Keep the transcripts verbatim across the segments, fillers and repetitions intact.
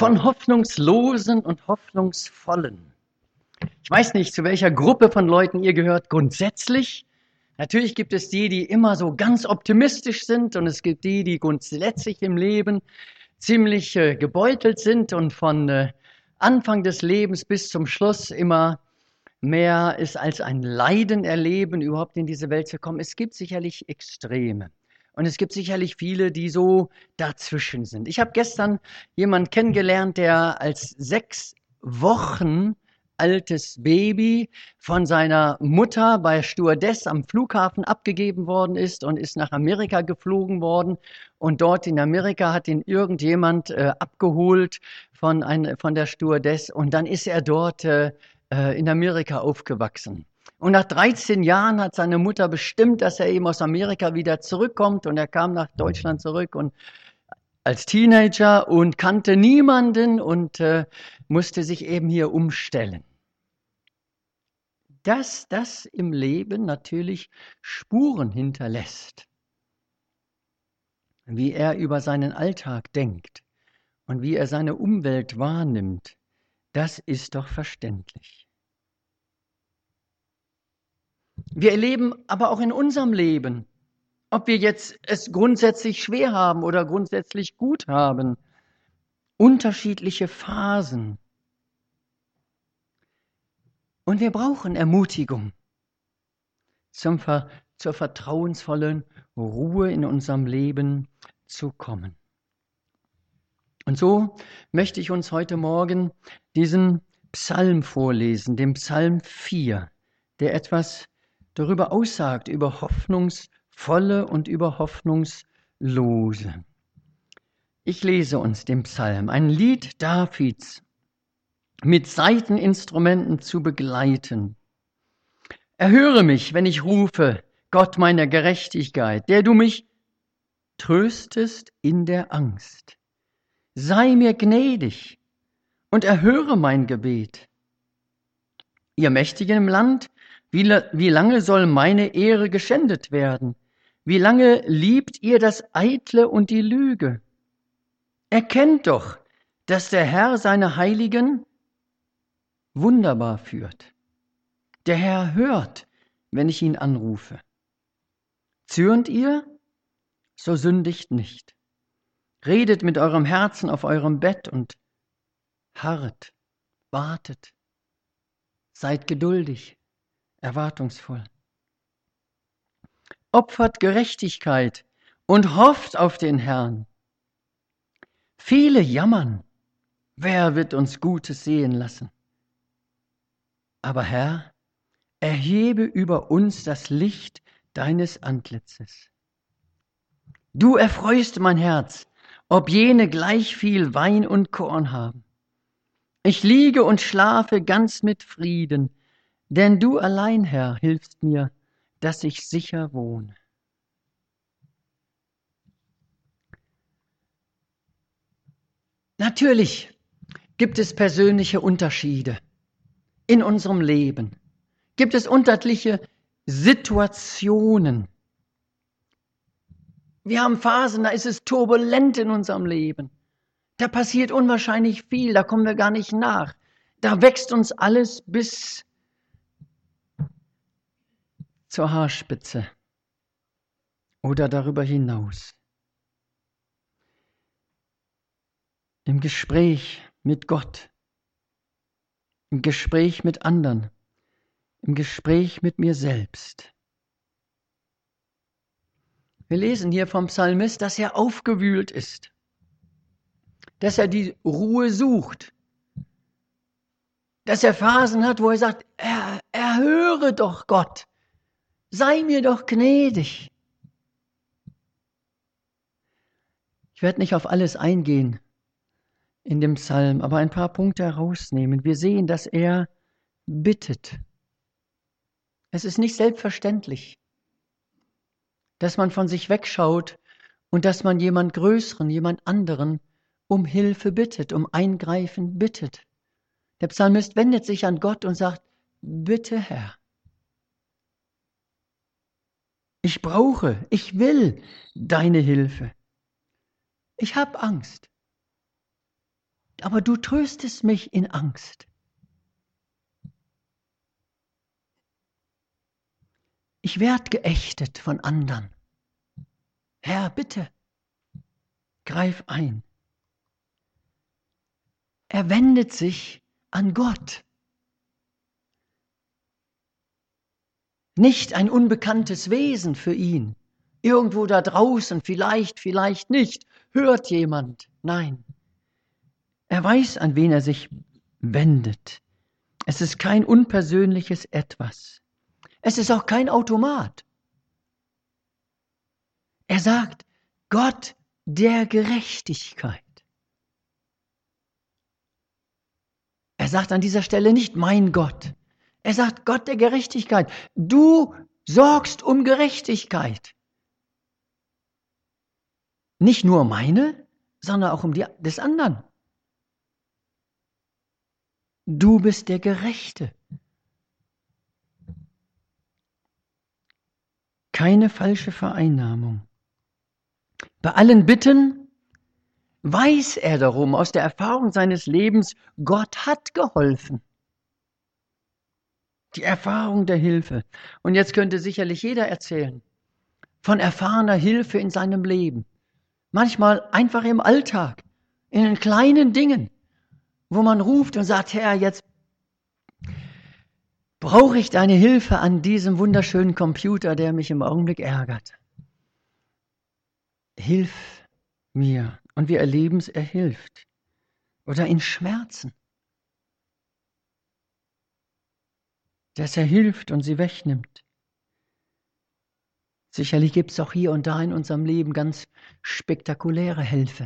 von Hoffnungslosen und Hoffnungsvollen. Ich weiß nicht, zu welcher Gruppe von Leuten ihr gehört grundsätzlich. Natürlich gibt es die, die immer so ganz optimistisch sind, und es gibt die, die grundsätzlich im Leben ziemlich äh, gebeutelt sind und von äh, Anfang des Lebens bis zum Schluss immer mehr ist als ein Leiden erleben, überhaupt in diese Welt zu kommen. Es gibt sicherlich Extreme. Und es gibt sicherlich viele, die so dazwischen sind. Ich habe gestern jemanden kennengelernt, der als sechs Wochen altes Baby von seiner Mutter bei Stewardess am Flughafen abgegeben worden ist und ist nach Amerika geflogen worden. Und dort in Amerika hat ihn irgendjemand äh, abgeholt von, ein, von der Stewardess. Und dann ist er dort äh, in Amerika aufgewachsen. Und nach dreizehn Jahren hat seine Mutter bestimmt, dass er eben aus Amerika wieder zurückkommt. Und er kam nach Deutschland zurück und als Teenager und kannte niemanden und äh, musste sich eben hier umstellen. Dass das im Leben natürlich Spuren hinterlässt, wie er über seinen Alltag denkt und wie er seine Umwelt wahrnimmt, das ist doch verständlich. Wir erleben aber auch in unserem Leben, ob wir jetzt es grundsätzlich schwer haben oder grundsätzlich gut haben, unterschiedliche Phasen. Und wir brauchen Ermutigung zum Ver- zur vertrauensvollen Ruhe in unserem Leben zu kommen. Und so möchte ich uns heute Morgen diesen Psalm vorlesen, den Psalm vier, der etwas darüber aussagt, über hoffnungsvolle und über hoffnungslose. Ich lese uns den Psalm, ein Lied Davids mit Saiteninstrumenten zu begleiten. Erhöre mich, wenn ich rufe, Gott meiner Gerechtigkeit, der du mich tröstest in der Angst. Sei mir gnädig und erhöre mein Gebet. Ihr Mächtigen im Land, wie, wie lange soll meine Ehre geschändet werden? Wie lange liebt ihr das Eitle und die Lüge? Erkennt doch, dass der Herr seine Heiligen wunderbar führt. Der Herr hört, wenn ich ihn anrufe. Zürnt ihr? So sündigt nicht. Redet mit eurem Herzen auf eurem Bett und harret, wartet. Seid geduldig, erwartungsvoll. Opfert Gerechtigkeit und hofft auf den Herrn. Viele jammern, wer wird uns Gutes sehen lassen? Aber Herr, erhebe über uns das Licht deines Antlitzes. Du erfreust mein Herz, ob jene gleich viel Wein und Korn haben. Ich liege und schlafe ganz mit Frieden, denn du allein, Herr, hilfst mir, dass ich sicher wohne. Natürlich gibt es persönliche Unterschiede in unserem Leben. Gibt es unterschiedliche Situationen. Wir haben Phasen, da ist es turbulent in unserem Leben. Da passiert unwahrscheinlich viel, da kommen wir gar nicht nach. Da wächst uns alles bis zur Haarspitze oder darüber hinaus. Im Gespräch mit Gott, im Gespräch mit anderen, im Gespräch mit mir selbst. Wir lesen hier vom Psalmist, dass er aufgewühlt ist, dass er die Ruhe sucht, dass er Phasen hat, wo er sagt, er, erhöre doch Gott, sei mir doch gnädig. Ich werde nicht auf alles eingehen in dem Psalm, aber ein paar Punkte herausnehmen. Wir sehen, dass er bittet. Es ist nicht selbstverständlich, dass man von sich wegschaut und dass man jemand Größeren, jemand anderen um Hilfe bittet, um Eingreifen bittet. Der Psalmist wendet sich an Gott und sagt, bitte Herr, ich brauche, ich will deine Hilfe. Ich habe Angst. aber du tröstest mich in Angst. Ich werde geächtet von anderen. Herr, bitte, greif ein. Er wendet sich an Gott. Nicht ein unbekanntes Wesen für ihn. Irgendwo da draußen, vielleicht, vielleicht nicht. Hört jemand? Nein. Er weiß, an wen er sich wendet. Es ist kein unpersönliches Etwas. Es ist auch kein Automat. Er sagt, Gott der Gerechtigkeit. Er sagt an dieser Stelle nicht, mein Gott. Er sagt, Gott der Gerechtigkeit. Du sorgst um Gerechtigkeit. Nicht nur meine, sondern auch um die des anderen. Du bist der Gerechte. Keine falsche Vereinnahmung. Bei allen Bitten weiß er darum aus der Erfahrung seines Lebens, Gott hat geholfen. Die Erfahrung der Hilfe. Und jetzt könnte sicherlich jeder erzählen von erfahrener Hilfe in seinem Leben. Manchmal einfach im Alltag, in den kleinen Dingen, wo man ruft und sagt, Herr, jetzt brauche ich deine Hilfe an diesem wunderschönen Computer, der mich im Augenblick ärgert. Hilf mir. Und wir erleben es, er hilft. Oder in Schmerzen. Dass er hilft und sie wegnimmt. Sicherlich gibt es auch hier und da in unserem Leben ganz spektakuläre Hilfe.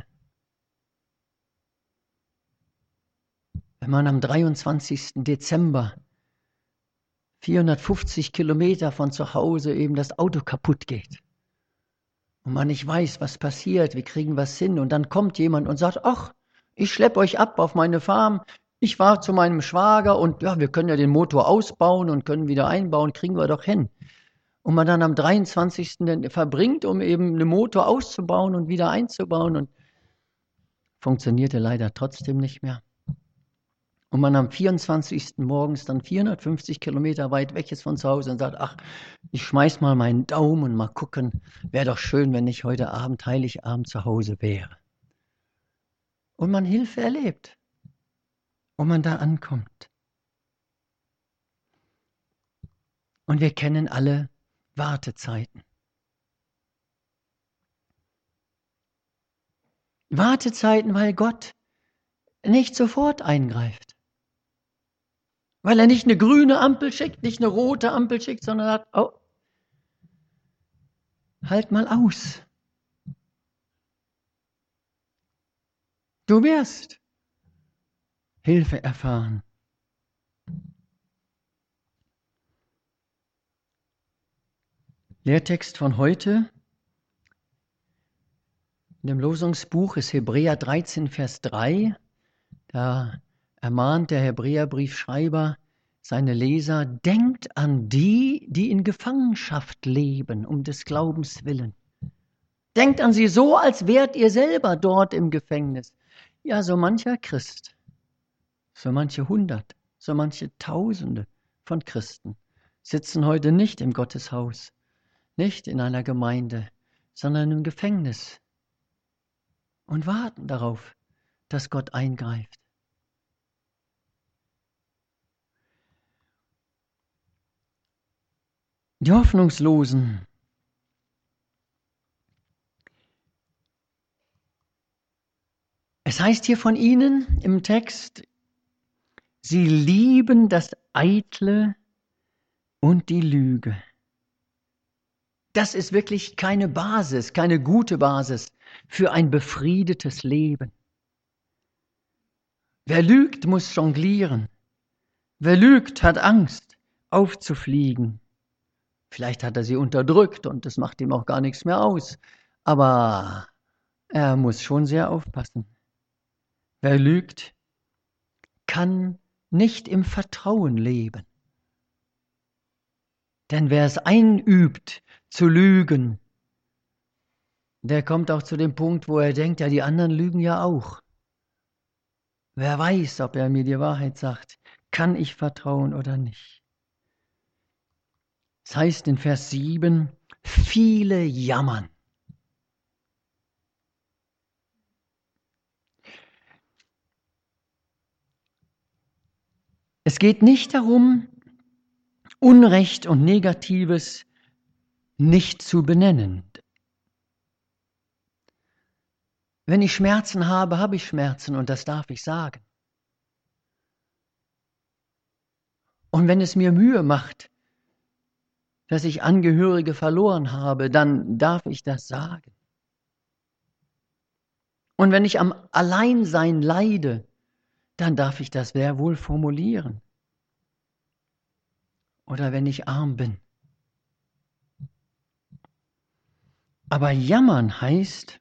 Wenn man am dreiundzwanzigsten Dezember vierhundertfünfzig Kilometer von zu Hause eben das Auto kaputt geht und man nicht weiß, was passiert, wir kriegen was hin und dann kommt jemand und sagt, ach, ich schleppe euch ab auf meine Farm, ich war zu meinem Schwager und ja, wir können ja den Motor ausbauen und können wieder einbauen, kriegen wir doch hin. Und man dann am dreiundzwanzigsten verbringt, um eben einen Motor auszubauen und wieder einzubauen und funktionierte leider trotzdem nicht mehr. Und man am vierundzwanzigsten morgens dann vierhundertfünfzig Kilometer weit weg ist von zu Hause und sagt, ach, ich schmeiß mal meinen Daumen und mal gucken, wäre doch schön, wenn ich heute Abend, Heiligabend zu Hause wäre. Und man Hilfe erlebt und man da ankommt. Und wir kennen alle Wartezeiten. Wartezeiten, weil Gott nicht sofort eingreift. Weil er nicht eine grüne Ampel schickt, nicht eine rote Ampel schickt, sondern sagt, oh, halt mal aus. Du wirst Hilfe erfahren. Lehrtext von heute in dem Losungsbuch ist Hebräer dreizehn, Vers drei. Da ermahnt der Hebräerbriefschreiber seine Leser, denkt an die, die in Gefangenschaft leben, um des Glaubens willen. Denkt an sie so, als wärt ihr selber dort im Gefängnis. Ja, so mancher Christ, so manche Hundert, so manche Tausende von Christen sitzen heute nicht im Gotteshaus, nicht in einer Gemeinde, sondern im Gefängnis und warten darauf, dass Gott eingreift. Die Hoffnungslosen. Es heißt hier von ihnen im Text, sie lieben das Eitle und die Lüge. Das ist wirklich keine Basis, keine gute Basis für ein befriedetes Leben. Wer lügt, muss jonglieren. Wer lügt, hat Angst, aufzufliegen. Vielleicht hat er sie unterdrückt und das macht ihm auch gar nichts mehr aus. Aber er muss schon sehr aufpassen. Wer lügt, kann nicht im Vertrauen leben. Denn wer es einübt, zu lügen, der kommt auch zu dem Punkt, wo er denkt, ja, die anderen lügen ja auch. Wer weiß, ob er mir die Wahrheit sagt. Kann ich vertrauen oder nicht? Es heißt in Vers sieben, viele jammern. Es geht nicht darum, Unrecht und Negatives nicht zu benennen. Wenn ich Schmerzen habe, habe ich Schmerzen und das darf ich sagen. Und wenn es mir Mühe macht, dass ich Angehörige verloren habe, dann darf ich das sagen. Und wenn ich am Alleinsein leide, dann darf ich das sehr wohl formulieren. Oder wenn ich arm bin. Aber jammern heißt,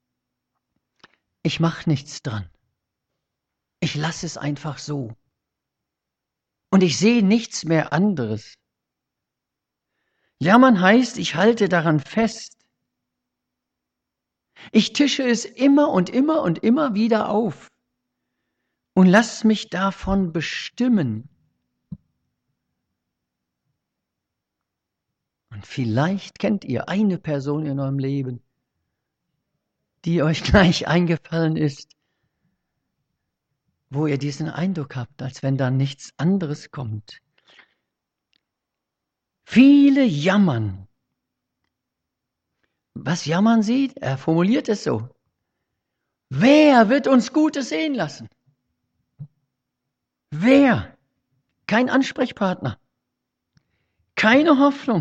ich mache nichts dran. Ich lasse es einfach so. Und ich sehe nichts mehr anderes. Jammern heißt, ich halte daran fest. Ich tische es immer und immer und immer wieder auf und lass mich davon bestimmen. Und vielleicht kennt ihr eine Person in eurem Leben, die euch gleich eingefallen ist, wo ihr diesen Eindruck habt, als wenn da nichts anderes kommt. Viele jammern. Was jammern sie? Er formuliert es so. Wer wird uns Gutes sehen lassen? Wer? Kein Ansprechpartner. Keine Hoffnung.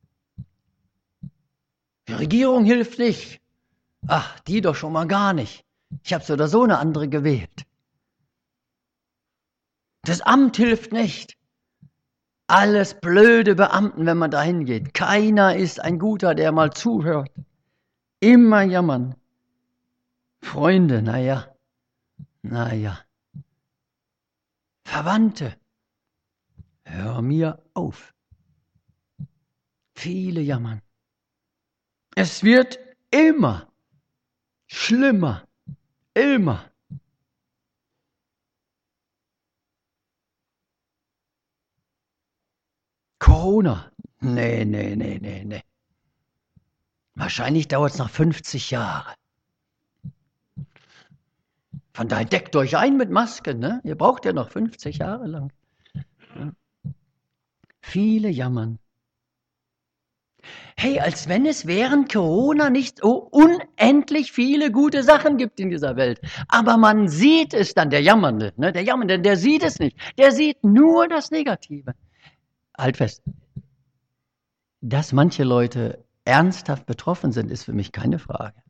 Die Regierung hilft nicht. Ach, die doch schon mal gar nicht. Ich habe so oder so eine andere gewählt. Das Amt hilft nicht. Alles blöde Beamten, wenn man da hingeht. Keiner ist ein Guter, der mal zuhört. Immer jammern. Freunde, naja, naja. Verwandte, hör mir auf. Viele jammern. Es wird immer schlimmer. Immer. Corona. Nee, nee, nee, nee, nee. Wahrscheinlich dauert es noch fünfzig Jahre. Von daher deckt euch ein mit Masken, ne? Ihr braucht ja noch fünfzig Jahre lang. Ja. Viele jammern. Hey, als wenn es während Corona nicht so unendlich viele gute Sachen gibt in dieser Welt. Aber man sieht es dann, der Jammernde, ne? Der Jammernde, der sieht es nicht. Der sieht nur das Negative. Halt fest. Dass manche Leute ernsthaft betroffen sind, ist für mich keine Frage.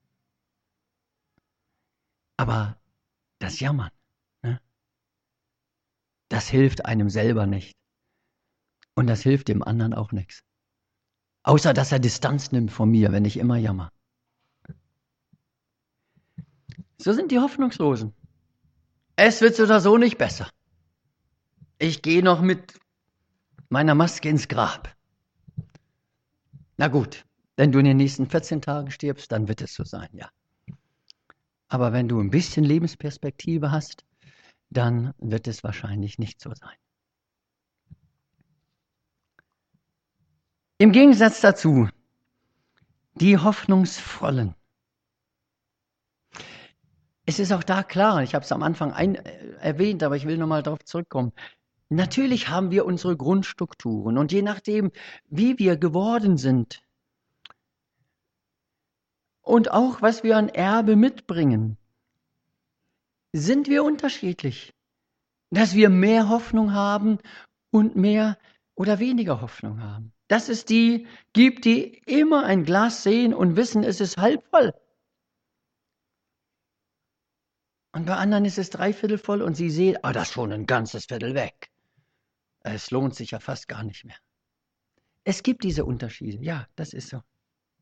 Aber das Jammern, ne? Das hilft einem selber nicht. Und das hilft dem anderen auch nichts. Außer, dass er Distanz nimmt von mir, wenn ich immer jammer. So sind die Hoffnungslosen. Es wird so oder so nicht besser. Ich gehe noch mit meiner Maske ins Grab. Na gut, wenn du in den nächsten vierzehn Tagen stirbst, dann wird es so sein, ja. Aber wenn du ein bisschen Lebensperspektive hast, dann wird es wahrscheinlich nicht so sein. Im Gegensatz dazu, die Hoffnungsvollen. Es ist auch da klar, ich habe es am Anfang ein, äh, erwähnt, aber ich will nochmal darauf zurückkommen. Natürlich haben wir unsere Grundstrukturen und je nachdem, wie wir geworden sind und auch was wir an Erbe mitbringen, sind wir unterschiedlich. Dass wir mehr Hoffnung haben und mehr oder weniger Hoffnung haben. Dass es die gibt, die immer ein Glas sehen und wissen, es ist halb voll. Und bei anderen ist es dreiviertel voll und sie sehen, ah, das ist schon ein ganzes Viertel weg. Es lohnt sich ja fast gar nicht mehr. Es gibt diese Unterschiede, ja, das ist so.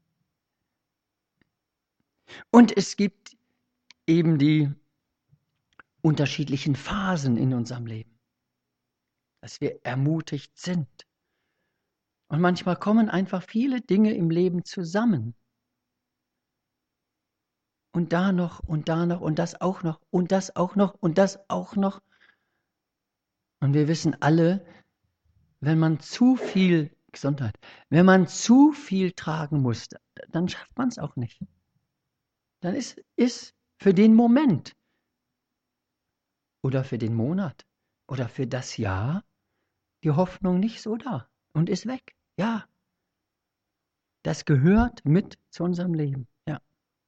Und es gibt eben die unterschiedlichen Phasen in unserem Leben, dass wir ermutigt sind. Und manchmal kommen einfach viele Dinge im Leben zusammen. und da noch und da noch und das auch noch und das auch noch und das auch noch. Und wir wissen alle, wenn man zu viel Gesundheit, wenn man zu viel tragen muss, dann schafft man es auch nicht. Dann ist, ist für den Moment oder für den Monat oder für das Jahr die Hoffnung nicht so da und ist weg. Ja, das gehört mit zu unserem Leben. Ja.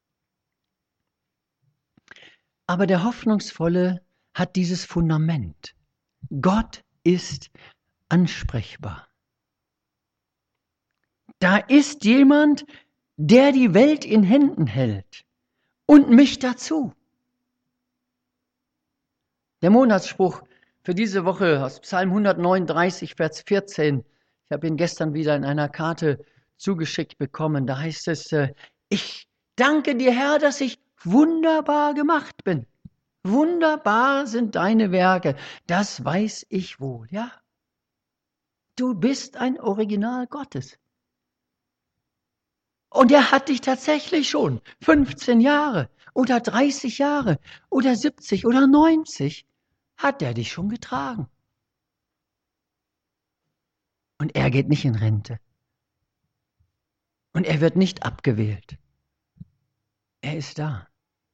Aber der Hoffnungsvolle hat dieses Fundament. Gott ist ansprechbar. Da ist jemand, der die Welt in Händen hält und mich dazu. Der Monatsspruch für diese Woche aus Psalm hundertneununddreißig, Vers vierzehn. Ich habe ihn gestern wieder in einer Karte zugeschickt bekommen. Da heißt es, ich danke dir, Herr, dass ich wunderbar gemacht bin. Wunderbar sind deine Werke. Das weiß ich wohl, ja. Du bist ein Original Gottes. Und er hat dich tatsächlich schon fünfzehn Jahre oder dreißig Jahre oder siebzig oder neunzig hat er dich schon getragen. Und er geht nicht in Rente. Und er wird nicht abgewählt. Er ist da.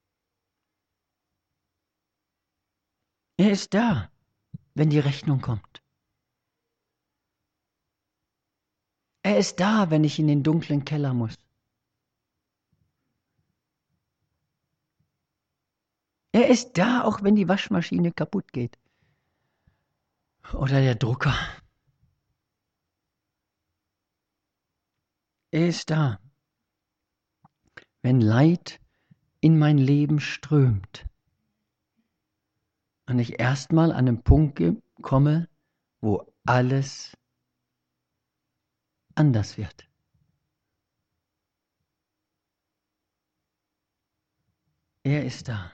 Er ist da, wenn die Rechnung kommt. Er ist da, wenn ich in den dunklen Keller muss. Er ist da, auch wenn die Waschmaschine kaputt geht. Oder der Drucker. Er ist da, wenn Leid in mein Leben strömt. Und ich erstmal an einen Punkt komme, wo alles anders wird. Er ist da.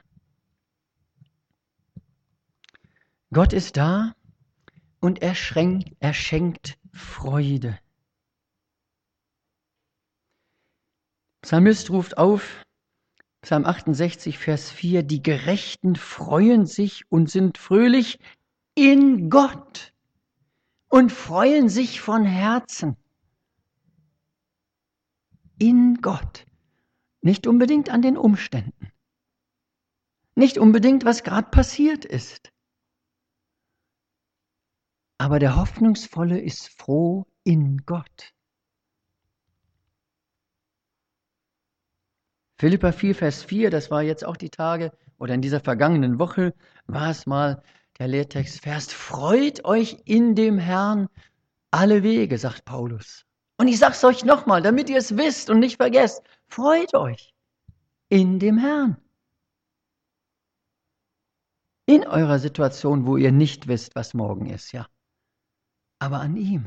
Gott ist da und er schenkt, er schenkt Freude. Psalmist ruft auf, Psalm achtundsechzig, Vers vier, die Gerechten freuen sich und sind fröhlich in Gott und freuen sich von Herzen. In Gott. Nicht unbedingt an den Umständen. Nicht unbedingt, was gerade passiert ist. Aber der Hoffnungsvolle ist froh in Gott. Philipper vier, Vers vier, das war jetzt auch die Tage, oder in dieser vergangenen Woche war es mal der Lehrtextvers. Freut euch in dem Herrn alle Wege, sagt Paulus. Und ich sage es euch nochmal, damit ihr es wisst und nicht vergesst. Freut euch in dem Herrn. In eurer Situation, wo ihr nicht wisst, was morgen ist, ja. Aber an ihm,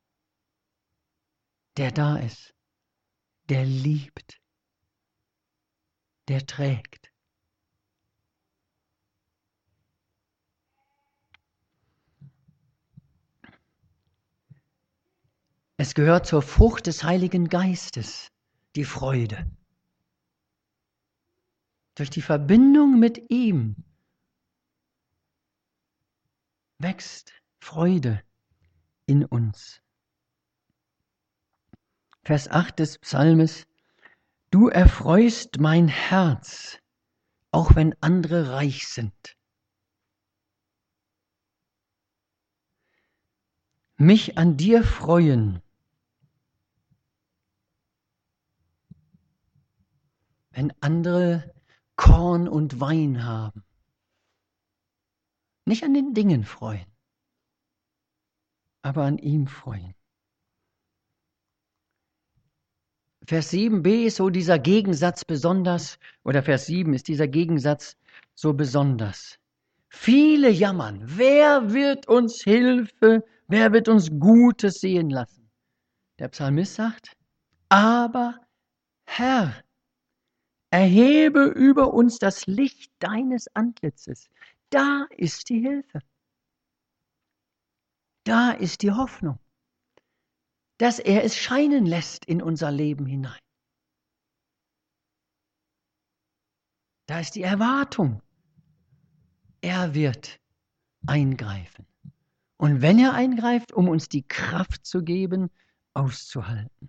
der da ist, der liebt, der trägt. Es gehört zur Frucht des Heiligen Geistes, die Freude. Durch die Verbindung mit ihm wächst Freude in uns. Vers acht des Psalmes: Du erfreust mein Herz, auch wenn andere reich sind. Mich an dir freuen, wenn andere Korn und Wein haben. Nicht an den Dingen freuen, aber an ihm freuen. Vers sieben b ist so dieser Gegensatz besonders, oder Vers sieben ist dieser Gegensatz so besonders. Viele jammern, wer wird uns Hilfe, wer wird uns Gutes sehen lassen? Der Psalmist sagt, aber Herr, erhebe über uns das Licht deines Antlitzes. Da ist die Hilfe. Da ist die Hoffnung, dass er es scheinen lässt in unser Leben hinein. Da ist die Erwartung. Er wird eingreifen. Und wenn er eingreift, um uns die Kraft zu geben, auszuhalten.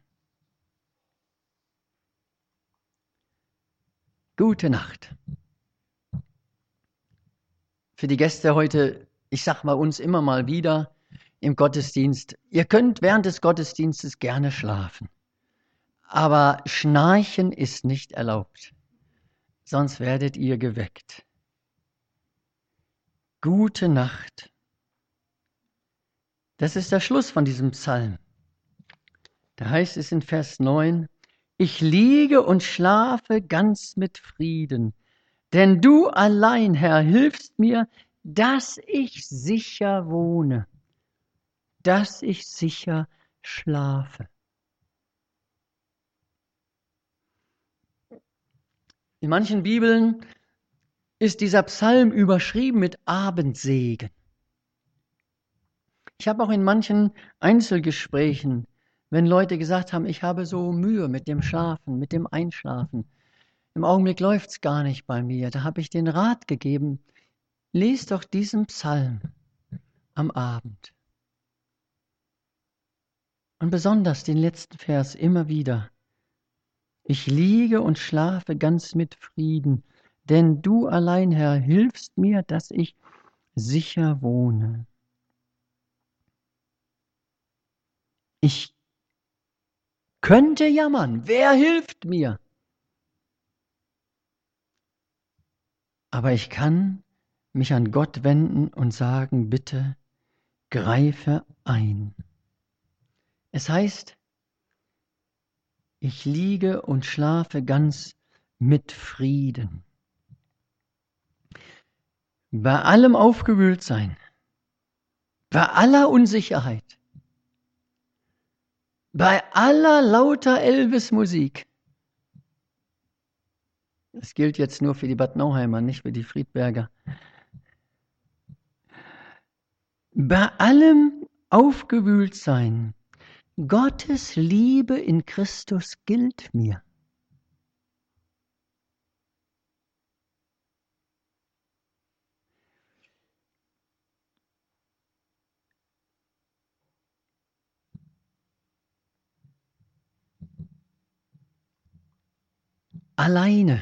Gute Nacht. Für die Gäste heute, ich sag mal uns immer mal wieder im Gottesdienst, ihr könnt während des Gottesdienstes gerne schlafen. Aber Schnarchen ist nicht erlaubt, sonst werdet ihr geweckt. Gute Nacht. Das ist der Schluss von diesem Psalm. Da heißt es in Vers neun, ich liege und schlafe ganz mit Frieden, denn du allein, Herr, hilfst mir, dass ich sicher wohne, dass ich sicher schlafe. In manchen Bibeln ist dieser Psalm überschrieben mit Abendsegen. Ich habe auch in manchen Einzelgesprächen, wenn Leute gesagt haben, ich habe so Mühe mit dem Schlafen, mit dem Einschlafen, im Augenblick läuft es gar nicht bei mir, da habe ich den Rat gegeben, lies doch diesen Psalm am Abend. Und besonders den letzten Vers immer wieder. Ich liege und schlafe ganz mit Frieden, denn du allein, Herr, hilfst mir, dass ich sicher wohne. Ich könnte jammern, wer hilft mir? Aber ich kann mich an Gott wenden und sagen, bitte greife ein. Es heißt, ich liege und schlafe ganz mit Frieden. Bei allem Aufgewühltsein, bei aller Unsicherheit, bei aller lauter Elvis-Musik, das gilt jetzt nur für die Bad Nauheimer, nicht für die Friedberger, bei allem Aufgewühltsein, Gottes Liebe in Christus gilt mir. Alleine.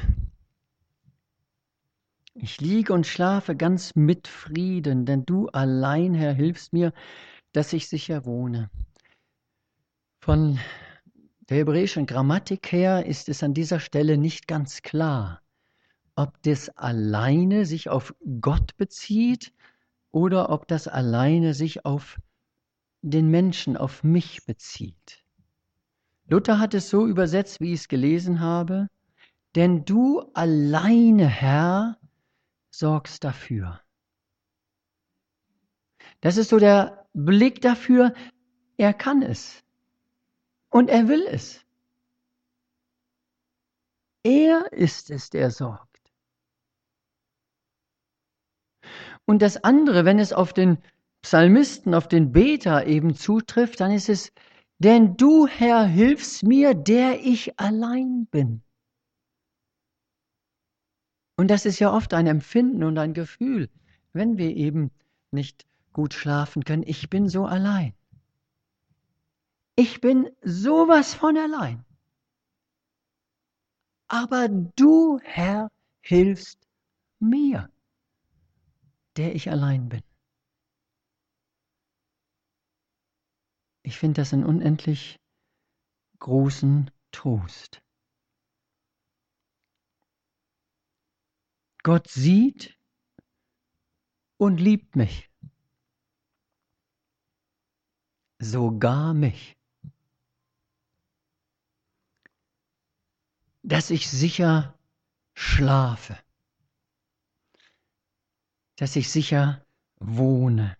Ich liege und schlafe ganz mit Frieden, denn du allein, Herr, hilfst mir, dass ich sicher wohne. Von der hebräischen Grammatik her ist es an dieser Stelle nicht ganz klar, ob das alleine sich auf Gott bezieht oder ob das alleine sich auf den Menschen, auf mich bezieht. Luther hat es so übersetzt, wie ich es gelesen habe, denn du alleine, Herr, sorgst dafür. Das ist so der Blick dafür, er kann es und er will es. Er ist es, der sorgt. Und das andere, wenn es auf den Psalmisten, auf den Beter eben zutrifft, dann ist es, denn du, Herr, hilfst mir, der ich allein bin. Und das ist ja oft ein Empfinden und ein Gefühl, wenn wir eben nicht gut schlafen können. Ich bin so allein. Ich bin sowas von allein. Aber du, Herr, hilfst mir, der ich allein bin. Ich finde das einen unendlich großen Trost. Gott sieht und liebt mich. Sogar mich. Dass ich sicher schlafe. Dass ich sicher wohne.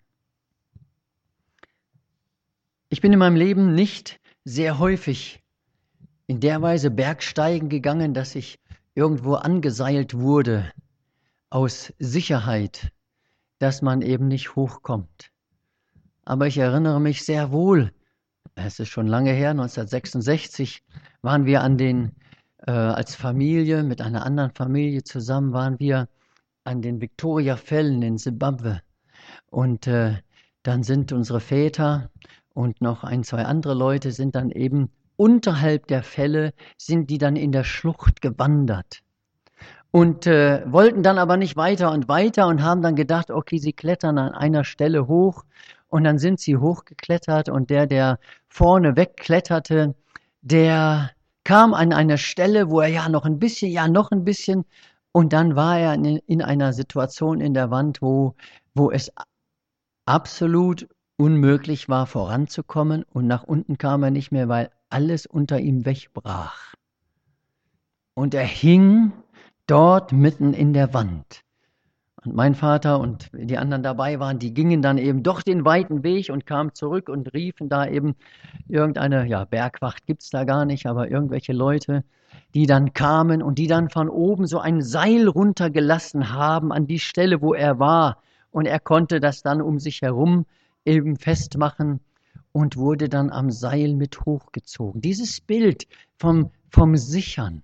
Ich bin in meinem Leben nicht sehr häufig in der Weise Bergsteigen gegangen, dass ich irgendwo angeseilt wurde aus Sicherheit, dass man eben nicht hochkommt. Aber ich erinnere mich sehr wohl, es ist schon lange her, neunzehnhundertsechsundsechzig, waren wir an den äh, als Familie, mit einer anderen Familie zusammen waren wir an den Victoria-Fällen in Simbabwe. Und äh, dann sind unsere Väter und noch ein, zwei andere Leute sind dann eben unterhalb der Fälle, sind die dann in der Schlucht gewandert. Und äh, wollten dann aber nicht weiter und weiter und haben dann gedacht, okay, sie klettern an einer Stelle hoch. Und dann sind sie hochgeklettert und der, der vorne wegkletterte, der kam an eine Stelle, wo er ja noch ein bisschen, ja noch ein bisschen, und dann war er in, in einer Situation in der Wand, wo, wo es absolut unmöglich war, voranzukommen, und nach unten kam er nicht mehr, weil alles unter ihm wegbrach. Und er hing dort mitten in der Wand. Und mein Vater und die anderen dabei waren, die gingen dann eben doch den weiten Weg und kamen zurück und riefen da eben irgendeine, ja, Bergwacht gibt es da gar nicht, aber irgendwelche Leute, die dann kamen und die dann von oben so ein Seil runtergelassen haben an die Stelle, wo er war. Und er konnte das dann um sich herum eben festmachen und wurde dann am Seil mit hochgezogen. Dieses Bild vom, vom Sichern.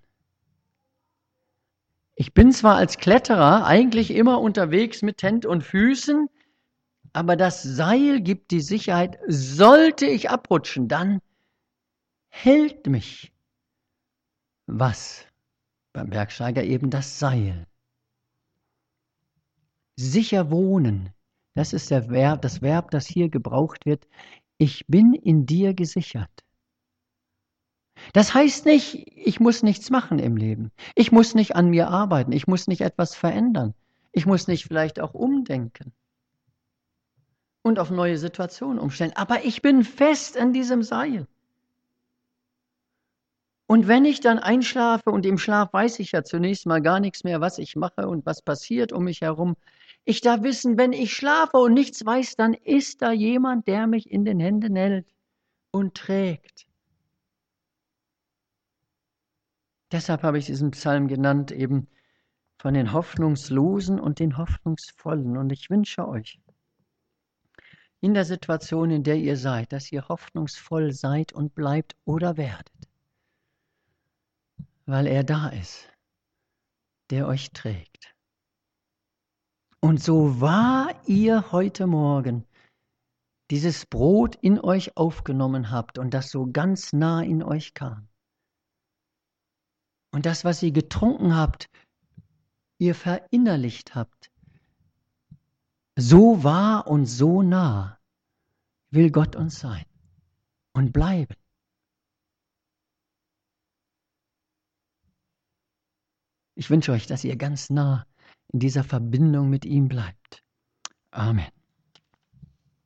Ich bin zwar als Kletterer eigentlich immer unterwegs mit Händen und Füßen, aber das Seil gibt die Sicherheit, sollte ich abrutschen, dann hält mich. Was? Beim Bergsteiger eben das Seil. Sicher wohnen, das ist der Verb, das Verb, das hier gebraucht wird. Ich bin in dir gesichert. Das heißt nicht, ich muss nichts machen im Leben. Ich muss nicht an mir arbeiten. Ich muss nicht etwas verändern. Ich muss nicht vielleicht auch umdenken und auf neue Situationen umstellen. Aber ich bin fest an diesem Seil. Und wenn ich dann einschlafe, und im Schlaf weiß ich ja zunächst mal gar nichts mehr, was ich mache und was passiert um mich herum, ich darf wissen, wenn ich schlafe und nichts weiß, dann ist da jemand, der mich in den Händen hält und trägt. Deshalb habe ich diesen Psalm genannt, eben von den Hoffnungslosen und den Hoffnungsvollen. Und ich wünsche euch in der Situation, in der ihr seid, dass ihr hoffnungsvoll seid und bleibt oder werdet, weil er da ist, der euch trägt. Und so wahr ihr heute Morgen dieses Brot in euch aufgenommen habt und das so ganz nah in euch kam, und das, was ihr getrunken habt, ihr verinnerlicht habt, so wahr und so nah will Gott uns sein und bleiben. Ich wünsche euch, dass ihr ganz nah in dieser Verbindung mit ihm bleibt. Amen.